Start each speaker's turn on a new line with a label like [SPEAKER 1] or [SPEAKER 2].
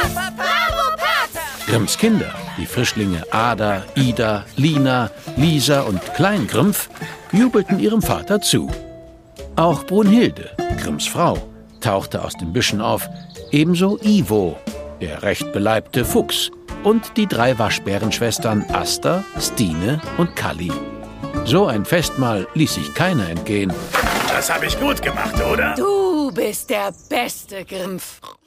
[SPEAKER 1] Bravo, Paps!
[SPEAKER 2] Grimms Kinder, die Frischlinge Ada, Ida, Lina, Lisa und Klein Grimpf, jubelten ihrem Vater zu. Auch Brunhilde, Grimms Frau, tauchte aus den Büschen auf, ebenso Ivo, der recht beleibte Fuchs, und die 3 Waschbärenschwestern Asta, Stine und Kalli. So ein Festmahl ließ sich keiner entgehen.
[SPEAKER 3] Das habe ich gut gemacht, oder?
[SPEAKER 1] Du bist der beste, Grimpf.